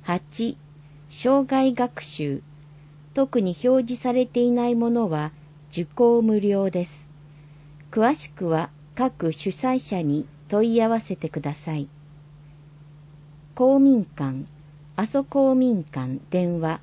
8、生涯学習。特に表示されていないものは受講無料です。詳しくは各主催者に問い合わせてください。公民館、阿蘇公民館電話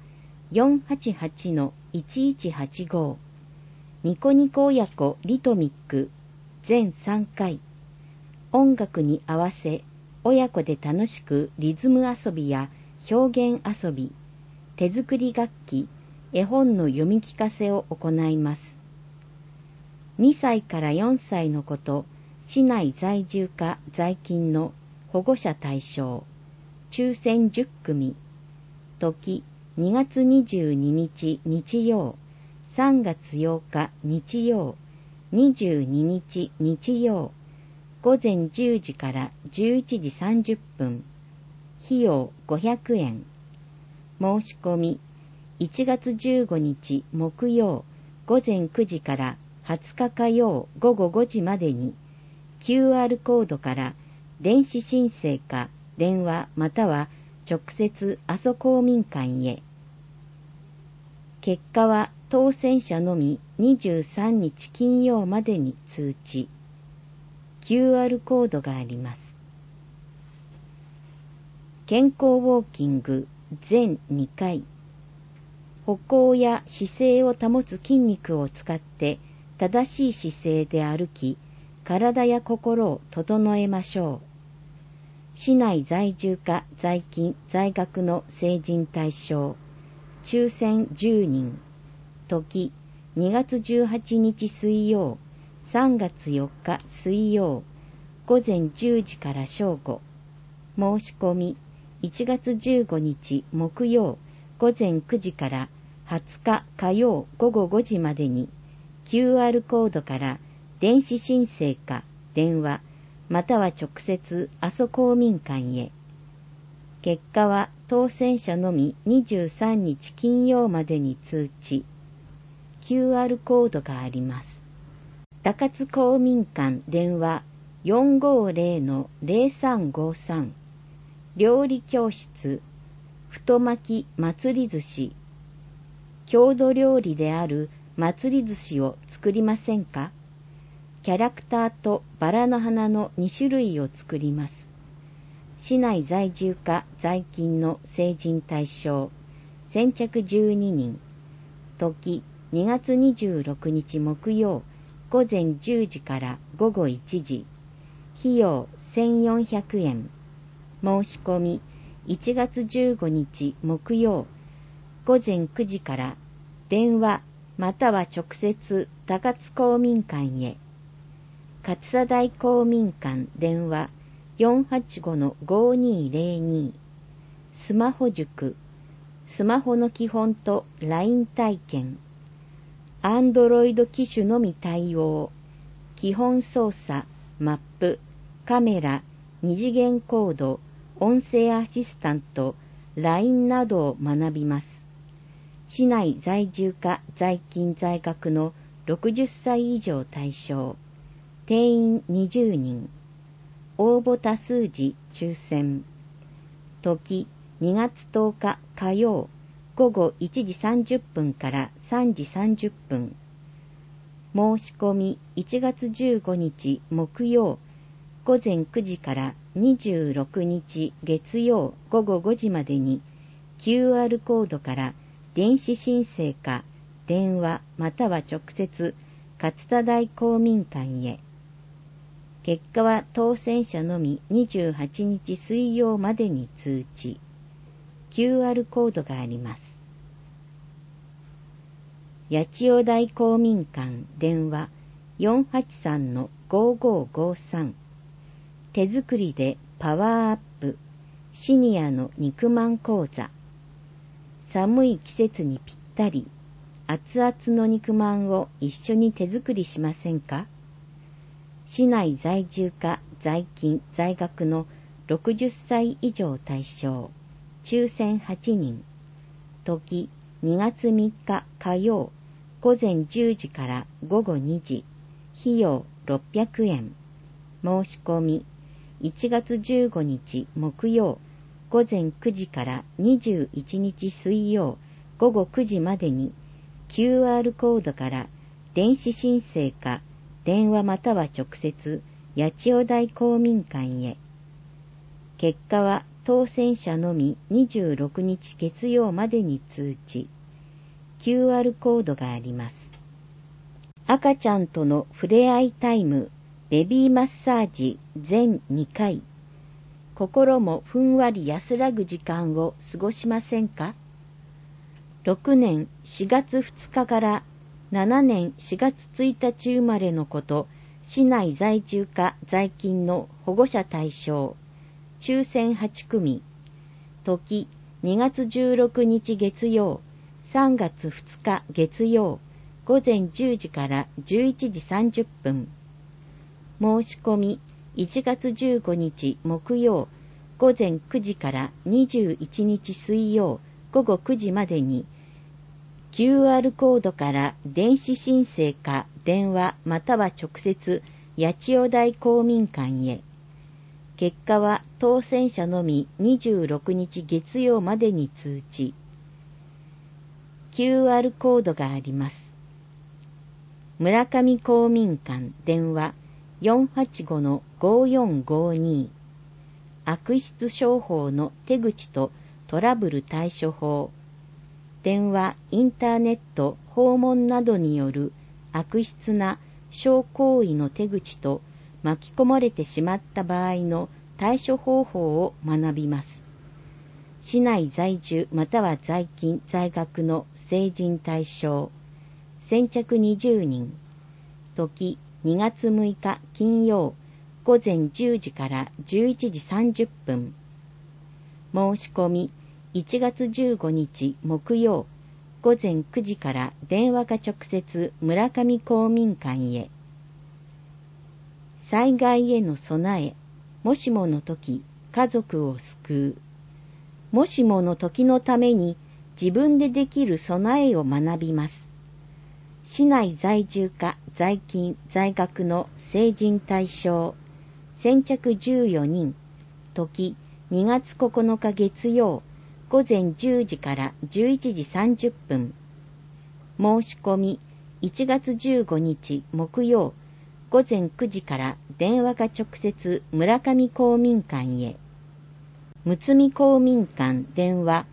488-1185。ニコニコ親子リトミック全3回。音楽に合わせ親子で楽しくリズム遊びや表現遊び、手作り楽器、絵本の読み聞かせを行います。2歳から4歳の子と市内在住か在勤の保護者対象、抽選10組、時2月22日日曜、3月8日日曜、22日日曜、午前10時から11時30分、費用500円。申し込み、1月15日木曜午前9時から20日火曜午後5時までに QR コードから電子申請か電話または直接阿蘇公民館へ。結果は当選者のみ23日金曜までに通知。QR コードがあります。健康ウォーキング全2回。歩行や姿勢を保つ筋肉を使って正しい姿勢で歩き、体や心を整えましょう。市内在住か在勤在学の成人対象、抽選10人、時2月18日水曜、3月4日水曜、午前10時から正午。申し込み、1月15日木曜、午前9時から20日火曜午後5時までに QR コードから電子申請か電話または直接阿蘇公民館へ。結果は当選者のみ23日金曜までに通知。QR コードがあります。高津公民館電話 450-0353。料理教室太巻き祭り寿司。郷土料理である祭り寿司を作りませんか？キャラクターとバラの花の2種類を作ります。市内在住か在勤の成人対象、先着12人。時2月26日木曜、午前10時から午後1時。費用1400円。申し込み、1月15日木曜、午前9時から電話または直接高津公民館へ。勝田台公民館電話 485-5202。スマホ塾、スマホの基本と LINE 体験。Android 機種のみ対応。基本操作、マップ、カメラ、二次元コード、音声アシスタント、LINE などを学びます。市内在住か在勤在学の60歳以上対象。定員20人。応募多数時抽選。時2月10日火曜、午後1時30分から3時30分。申し込み1月15日木曜、午前9時から26日月曜午後5時までに QR コードから電子申請か電話または直接勝田台公民館へ。結果は当選者のみ28日水曜までに通知。QR コードがあります。八千代台公民館電話 483-5553。手作りでパワーアップシニアの肉まん講座。寒い季節にぴったり熱々の肉まんを一緒に手作りしませんか？市内在住か在勤在学の60歳以上対象。抽選8人。時2月3日火曜、午前10時から午後2時。費用600円。申し込み1月15日木曜、午午前9時から21日水曜午後9時までに QR コードから電子申請か電話または直接八千代台公民館へ。結果は当選者のみ26日月曜までに通知。QR コードがあります。赤ちゃんとの触れ合いタイム、ベビーマッサージ全2回。心もふんわり安らぐ時間を過ごしませんか？ 6 年4月2日から7年4月1日生まれの子と市内在住か在勤の保護者対象、抽選8組、時2月16日月曜、3月2日月曜、午前10時から11時30分。申し込み1月15日木曜、午前9時から21日水曜、午後9時までに、QR コードから電子申請か電話または直接八千代台公民館へ。結果は当選者のみ26日月曜までに通知。QR コードがあります。村上公民館電話 485-5452。悪質商法の手口とトラブル対処法。電話、インターネット、訪問などによる悪質な商行為の手口と巻き込まれてしまった場合の対処方法を学びます。市内在住または在勤在学の成人対象。先着20人。時2月6日金曜、午前10時から11時30分。申し込み1月15日木曜、午前9時から電話か直接村上公民館へ。災害への備え、もしもの時、家族を救う。もしもの時のために自分でできる備えを学びます。市内在住か在勤在学の成人対象。先着14人。時2月9日月曜。午前10時から11時30分。申し込み1月15日木曜、午前9時から電話か直接村上公民館へ。むつみ公民館電話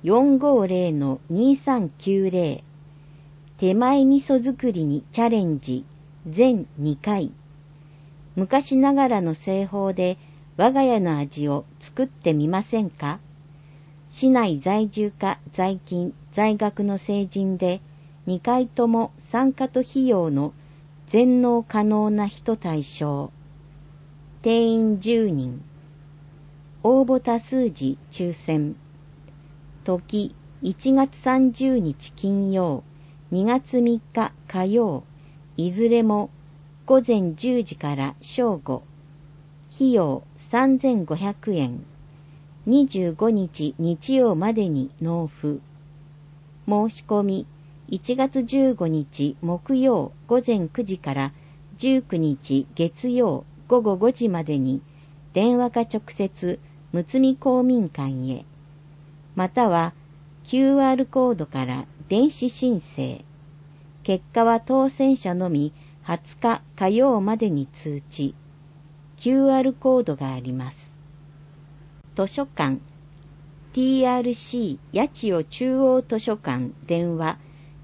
450-2390。手前味噌作りにチャレンジ全2回。昔ながらの製法で我が家の味を作ってみませんか？市内在住か在勤在学の成人で2回とも参加と費用の全納可能な人対象。定員10人。応募多数時抽選。時1月30日金曜、2月3日火曜、いずれも午前10時から正午。費用3500円。25日日曜までに納付。申し込み1月15日木曜午前9時から19日月曜午後5時までに電話か直接むつみ公民館へ。または QR コードから電子申請。結果は当選者のみ20日火曜までに通知。QR コードがあります。図書館 TRC 八千代中央図書館電話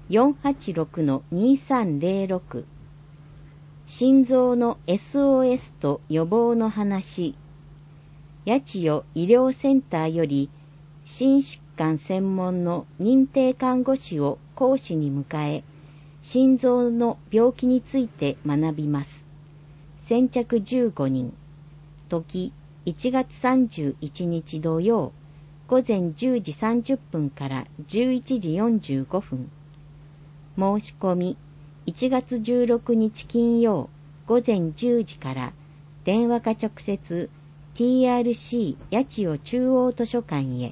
486-2306。心臓の SOS と予防の話。八千代医療センターより心疾患専門の認定看護師を講師に迎え、心臓の病気について学びます。先着15人。時1月31日土曜、午前10時30分から11時45分。申し込み1月16日金曜、午前10時から電話か直接 TRC 八千代中央図書館へ。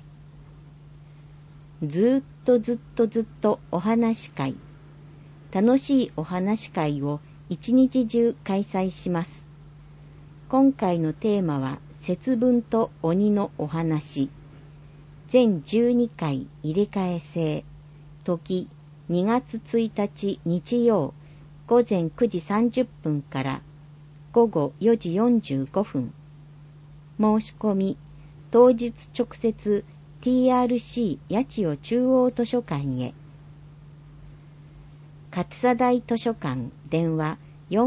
ずっとお話会。楽しいお話会を一日中開催します。今回のテーマは節分と鬼のお話。 全12回入れ替え制。時2月1日日曜午前9時30分から午後4時45分。申し込み当日直接 TRC 八千代中央図書館へ。勝佐台図書館電話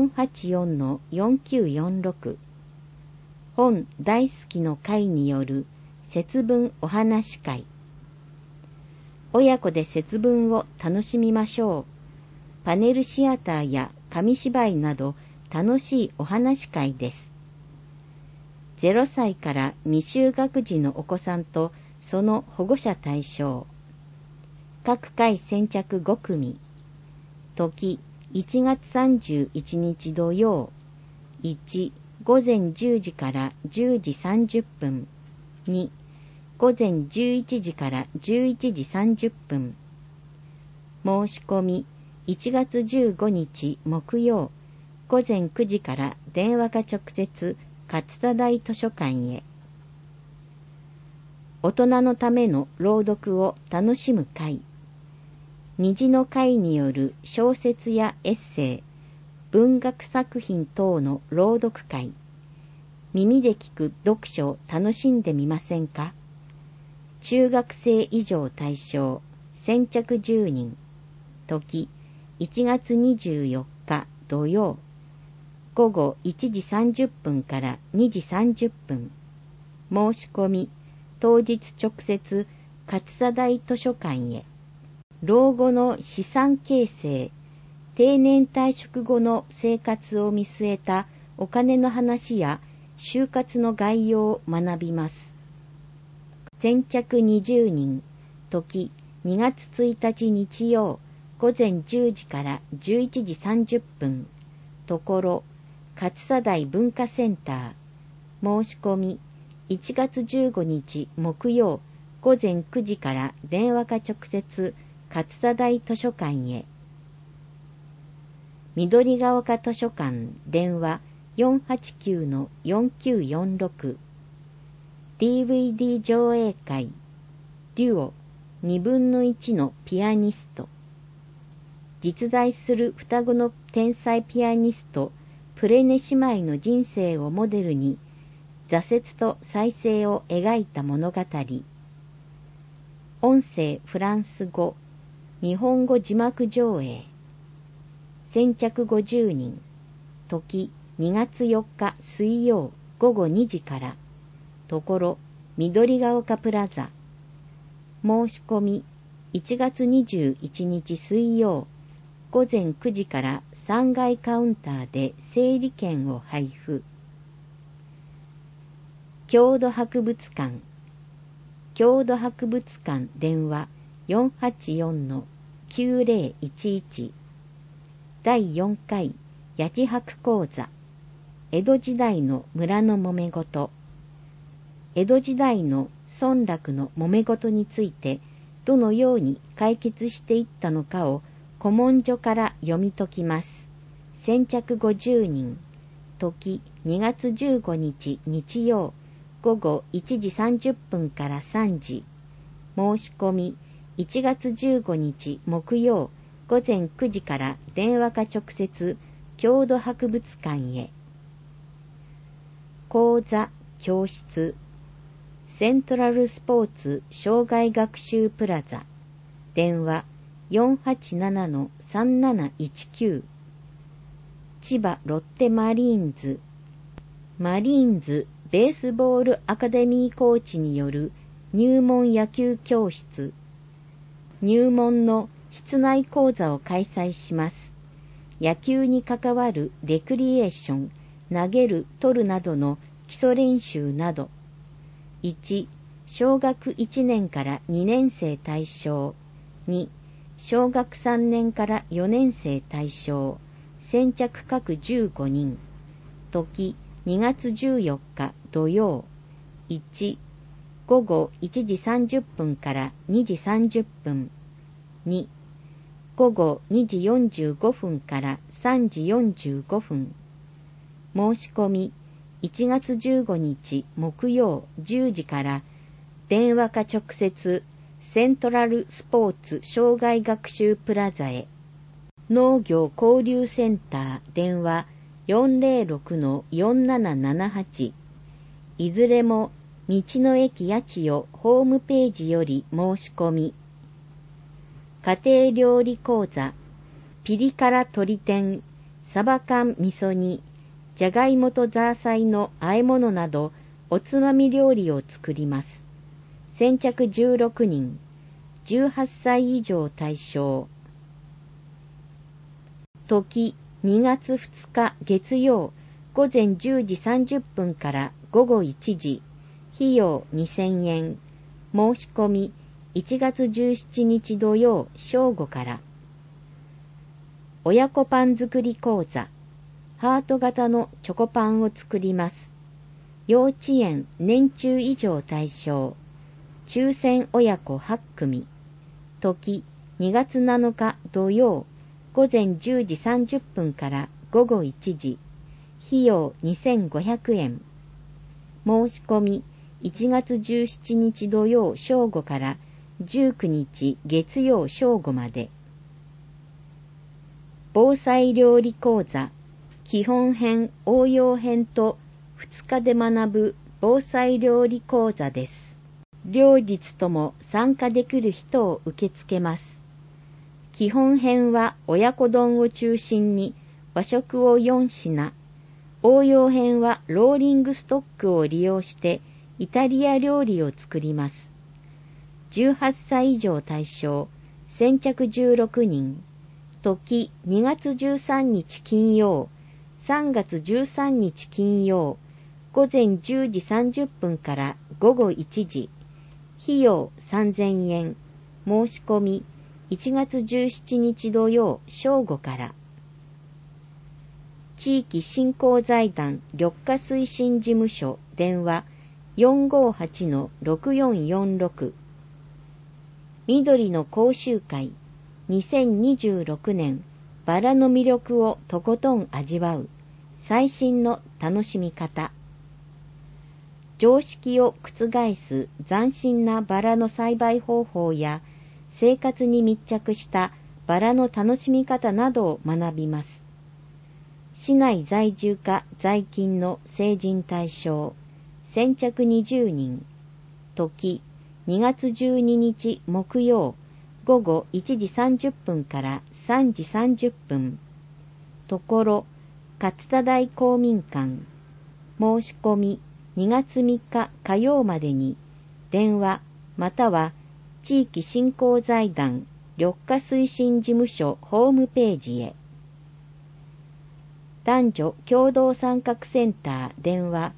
484-4946。本大好きの会による節分お話会。親子で節分を楽しみましょう。パネルシアターや紙芝居など楽しいお話会です。0歳から未就学児のお子さんとその保護者対象。各回先着5組。時1月31日土曜。1、午前10時から10時30分。2、午前11時から11時30分。申し込み1月15日木曜午前9時から電話か直接勝田台図書館へ。大人のための朗読を楽しむ会。虹の会による小説やエッセイ、文学作品等の朗読会。耳で聞く読書を楽しんでみませんか。中学生以上対象、先着10人。時1月24日土曜。午後1時30分から2時30分。申し込み当日直接勝佐台図書館へ。老後の資産形成、定年退職後の生活を見据えたお金の話や就活の概要を学びます。先着20人。時2月1日日曜午前10時から11時30分。ところ勝佐台文化センター。申し込み1月15日木曜午前9時から電話か直接勝佐台図書館へ。緑が丘図書館電話 489-4946。DVD 上映会。デュオ2分の1のピアニスト。実在する双子の天才ピアニストプレネ姉妹の人生をモデルに挫折と再生を描いた物語。音声フランス語、日本語字幕上映。先着50人。時2月4日水曜午後2時から。ところ緑が丘プラザ。申し込み1月21日水曜午前9時から3階カウンターで整理券を配布。郷土博物館。郷土博物館電話 484-9011。第4回八千博講座。江戸時代の村の揉め事。江戸時代の村落の揉め事についてどのように解決していったのかを古文書から読み解きます。先着50人。時2月15日日曜午後1時30分から3時。申し込み1月15日木曜午前9時から電話か直接郷土博物館へ。講座教室。セントラルスポーツ障害学習プラザ。電話 487-3719。千葉ロッテマリーンズ。マリーンズベースボールアカデミーコーチによる入門野球教室。入門の室内講座を開催します。野球に関わるレクリエーション、投げる、取るなどの基礎練習など。1、小学1年から2年生対象。2、小学3年から4年生対象。先着各15人。時2月14日土曜。1、午後1時30分から2時30分。2、午後2時45分から3時45分。申し込み1月15日木曜10時から電話か直接セントラルスポーツ障害学習プラザへ。農業交流センター電話 406-4778。いずれも道の駅八千代ホームページより申し込み。家庭料理講座ピリ辛鶏天、サバ缶味噌煮、じゃがいもとザーサイの和え物などおつまみ料理を作ります。先着16人、18歳以上対象。時2月2日月曜午前10時30分から午後1時、費用2000円、申し込み1月17日土曜正午から。親子パン作り講座、ハート型のチョコパンを作ります。幼稚園年中以上対象、抽選親子8組、時2月7日土曜午前10時30分から午後1時、費用2500円。申し込み1月17日土曜正午から19日月曜正午まで。防災料理講座、基本編、応用編と2日で学ぶ防災料理講座です。両日とも参加できる人を受け付けます。基本編は親子丼を中心に和食を4品、応用編はローリングストックを利用してイタリア料理を作ります。18歳以上対象、先着16人、時2月13日金曜、3月13日金曜、午前10時30分から午後1時、費用3000円、申し込み1月17日土曜正午から。地域振興財団緑化推進事務所電話 458-6446。緑の講習会2026年バラの魅力をとことん味わう最新の楽しみ方。常識を覆す斬新なバラの栽培方法や生活に密着したバラの楽しみ方などを学びます。市内在住か在勤の成人対象、先着20人、時2月12日木曜午後1時30分から3時30分。ところ、勝田台公民館。申し込み2月3日火曜までに、電話または地域振興財団緑化推進事務所ホームページへ。男女共同参画センター電話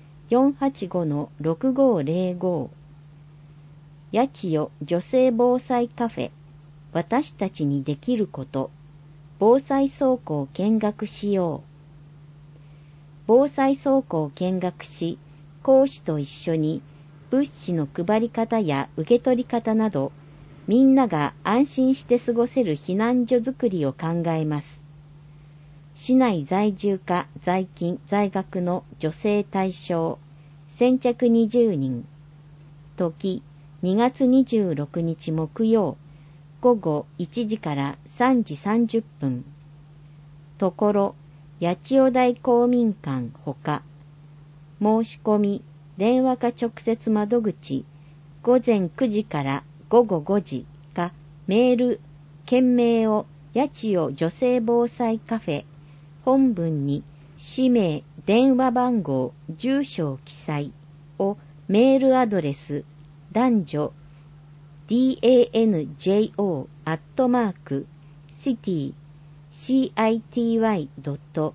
485-6505。八千代女性防災カフェ、私たちにできること、防災倉庫を見学しよう。防災倉庫を見学し、講師と一緒に物資の配り方や受け取り方など、みんなが安心して過ごせる避難所づくりを考えます。市内在住か在勤在学の女性対象、先着20人、時2月26日木曜午後1時から3時30分。ところ、八千代台公民館ほか。申し込み、電話か直接窓口、午前9時から午後5時かメール、件名を八千代女性防災カフェ、本文に氏名、電話番号、住所を記載をメールアドレス、男女、danjo@city.yachiyo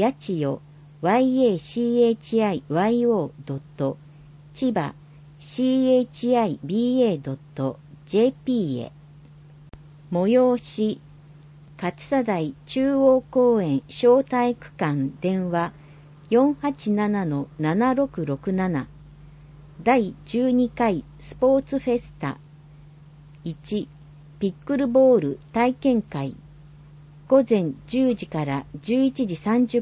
yachiyo.chiba chiba.jp へ。催し、勝田台中央公園小体育館電話 487-7667。第12回スポーツフェスタ。1、ピックルボール体験会。午前10時から11時30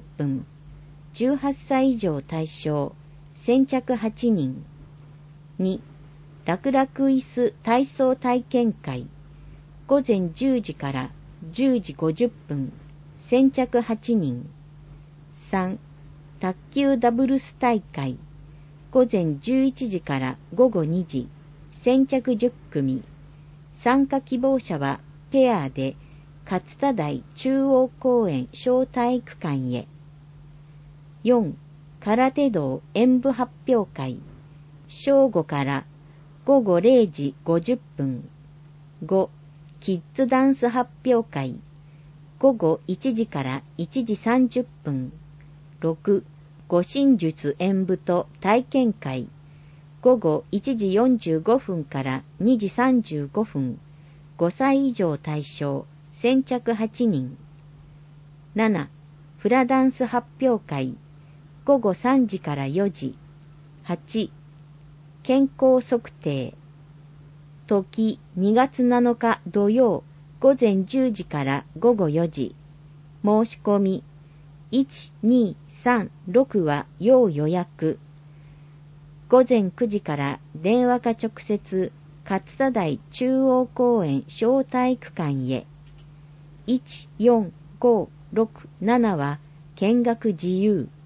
分。18歳以上対象。先着8人。2、 楽々椅子体操体験会、午前10時から10時50分、先着8人。3、卓球ダブルス大会、午前11時から午後2時、先着10組。参加希望者はペアで勝田台中央公園小体育館へ。4、空手道演舞発表会、正午から午後0時50分。5、キッズダンス発表会、午後1時から1時30分。6、護身術演舞と体験会、午後1時45分から2時35分。5歳以上対象、先着8人。7、フラダンス発表会、午後3時から4時。8、健康測定。時2月7日土曜、午前10時から午後4時。申し込み、1、2、3、6は要予約。午前9時から電話か直接、勝田台中央公園小体育館へ。1、4、5、6、7は見学自由。